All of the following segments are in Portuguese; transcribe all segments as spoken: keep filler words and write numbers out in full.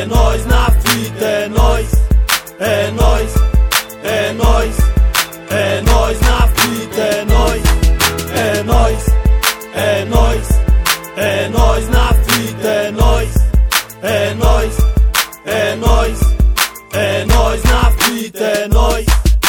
É nós na fita, é nós, é nós, é nós, é nós na fita, é nós, é nós, é nós, é nós na fita, é nós, é nós, é nós, é nós na fita, é nós.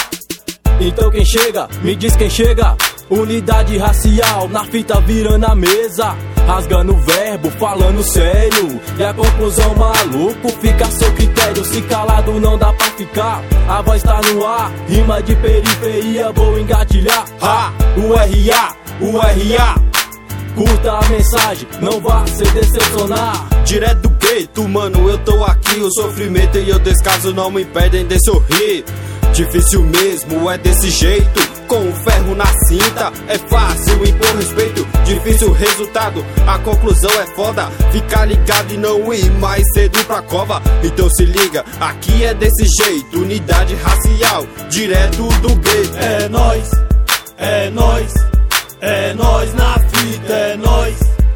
Então quem chega, me diz quem chega. Unidade racial, na fita virando a mesa, rasgando o verbo, falando sério. E a conclusão, maluco, fica a seu critério. Se calado não dá pra ficar, a voz tá no ar. Rima de periferia, vou engatilhar. Ha, o R A, o R A. Curta a mensagem, não vá se decepcionar. Direto do gueto, mano, eu tô aqui. O sofrimento e o descaso não me impedem de sorrir. Difícil mesmo, é desse jeito. Com o ferro na cinta, é fácil impor respeito. Difícil resultado, a conclusão é foda. Ficar ligado e não ir mais cedo pra cova. Então se liga, aqui é desse jeito. Unidade racial, direto do gueto. É nós, é nós, é nós na fita, é nós,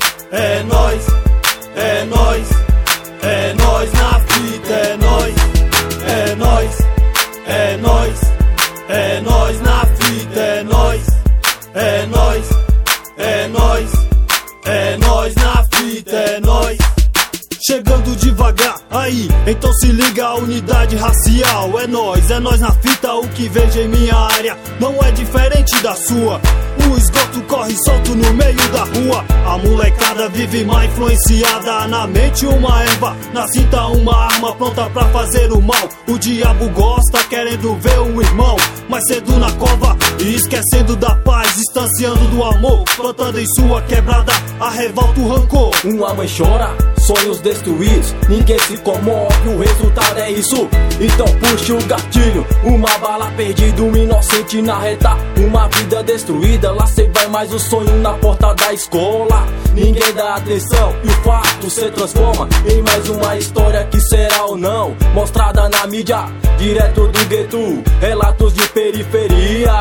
é nós, é nós, é nós na fita, é nós, é nós, é nós, é nós na fita, é nós, é nós, é nós, é nós na fita, é nós. Chegando devagar, aí, então se liga a unidade racial. É nós, é nós na fita, o que vejo em minha área não é diferente da sua. O esgoto corre solto no meio da rua. A molecada vive má influenciada. Na mente uma erva, na cinta uma arma pronta pra fazer o mal. O diabo gosta querendo ver um irmão mais cedo na cova e esquecendo da paz, distanciando do amor, plantando em sua quebrada a revolta, o rancor. Uma mãe chora, sonhos destruídos, ninguém se comove, o resultado é isso. Então puxe o gatilho, uma bala perdida, um inocente na reta, uma vida destruída. Lá cê vai mais o sonho na porta da escola. Ninguém dá atenção e o fato se transforma em mais uma história que será ou não mostrada na mídia, direto do gueto. Relatos de periferia,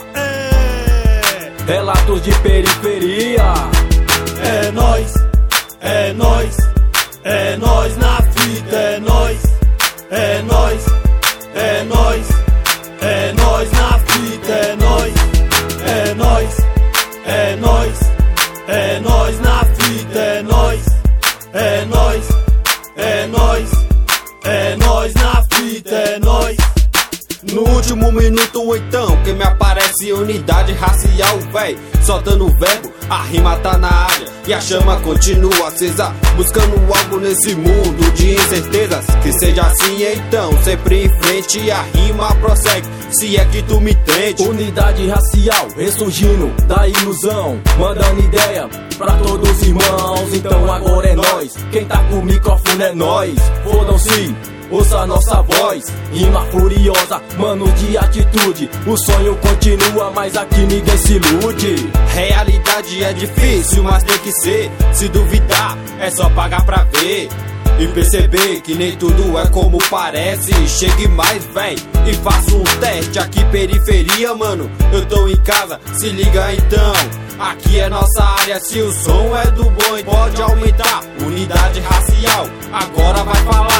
é... relatos de periferia. É nós, é nós, é nós na fita, é nós, é nós, é nós, é nós na fita, é nós, é nós, é nós, é nós na fita, é nós, é nós, é nós, é nós na fita, é nós. No último minuto então, que me aparece unidade racial, véi. Soltando o verbo, a rima tá na área e a chama continua acesa, buscando algo nesse mundo de incertezas. Que seja assim então, sempre em frente e a rima prossegue, se é que tu me entende. Unidade racial, ressurgindo da ilusão, mandando ideia pra todos os irmãos. Então agora é nós, quem tá com o microfone é nós. Fodam-se, ouça a nossa voz, rima furiosa, mano de atitude. O sonho continua, mas aqui ninguém se ilude. Realidade é difícil, mas tem que ser. Se duvidar, é só pagar pra ver e perceber que nem tudo é como parece. Chegue mais, véi, e faça um teste. Aqui periferia, mano, eu tô em casa, se liga então. Aqui é nossa área, se o som é do bom, pode aumentar. Unidade racial, agora vai falar.